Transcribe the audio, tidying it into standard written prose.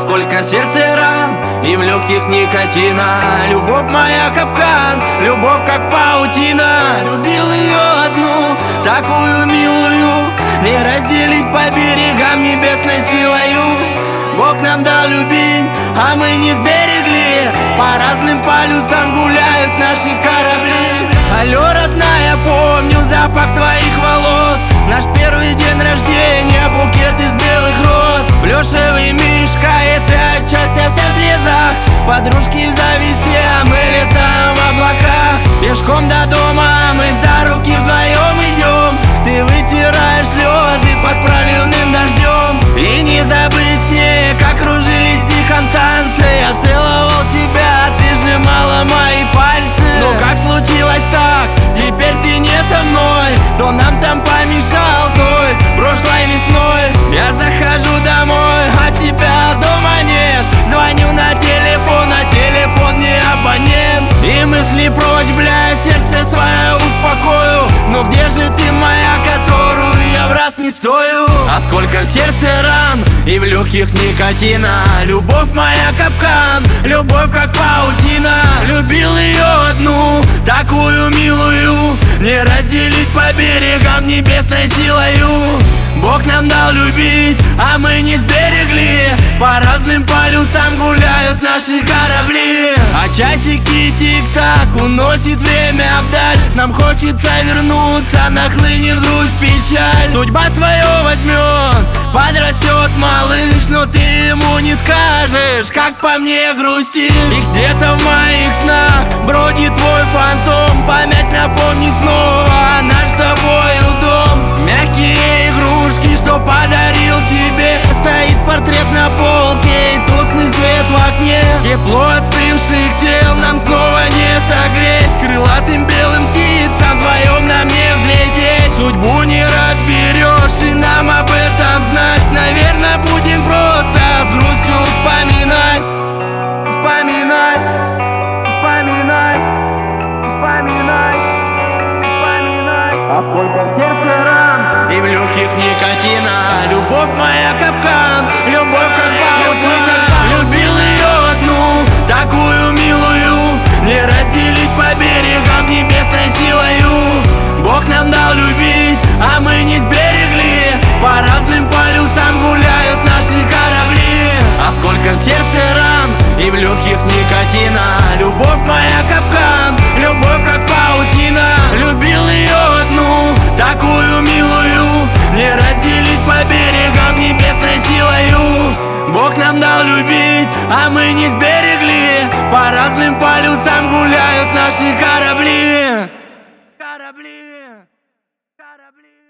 сколько в сердце ран и в легких никотина. Любовь моя капкан, любовь как паутина. Любил ее одну, такую милую, не разделить по берегам небесной силою. Бог нам дал любить, а мы не сберегли. По разным полюсам гуляют наши корабли. Алло, родная, помню запах твоих волос. Наш первый день рождения, букет из белых роз. Плюшевый мишка, это отчасти вся в слезах. Подружки в зависти, а мы летаем в облаках. Пешком до дома мы за руки вдвоем идем. Ты вытираешь слезы под проливным дождем. И не забыть мне, как кружились тихом танцы. Я целовал тебя, ты сжимала мои пальцы. Но как случилось так, теперь ты не со мной? Кто нам там помешал той прошлой весной? Я захожу домой, а тебя дома нет. Звоню на телефон, а телефон не абонент. И мысли прочь, бля, сердце свое успокою. Но где же ты моя, которую я в раз не стою? А сколько в сердце ран и в легких никотина. Любовь моя капкан, любовь как паутина. Любил ее одну, такую милую, не разделить по берегам небесной силою. Бог нам дал любить, а мы не сберегли. По разным полюсам гуляют наши корабли. А часики тик-так уносит время вдаль. Нам хочется вернуться, нахлынет грусть, печаль. Судьба свое возьмет, подрастет малыш. Но ты ему не скажешь, как по мне грустишь. И где-то в моих снах бродит твой фантом. Память напомни снова наш с тобою дом. Мягкие игрушки, что подарил тебе. Стоит портрет на полке и тусклый свет в окне. Тепло остывших тел нам снова не согреть. Крылатым белым птицам вдвоем нам не взлететь. Судьбу не разберешь, и нам об этом знать. Наверное, будем просто с грустью вспоминать. Вспоминать, вспоминать, вспоминать, вспоминать. А сколько в сердце ран и в легких никотина. Любовь моя капкан, любовь как паутина. Любил ее одну, такую милую, не разделить по берегам небесной силою. Бог нам дал любить, а мы не сберегли. По разным полюсам гуляют наши корабли. А сколько в сердце ран и в легких никотина. Любовь моя капкан, любовь как паутина. Любил ее одну, такую милую, не разделить по берегам небесной силою. Бог нам дал любить, а мы не сберегли. По разным полюсам гуляют наши корабли. Корабли, корабли.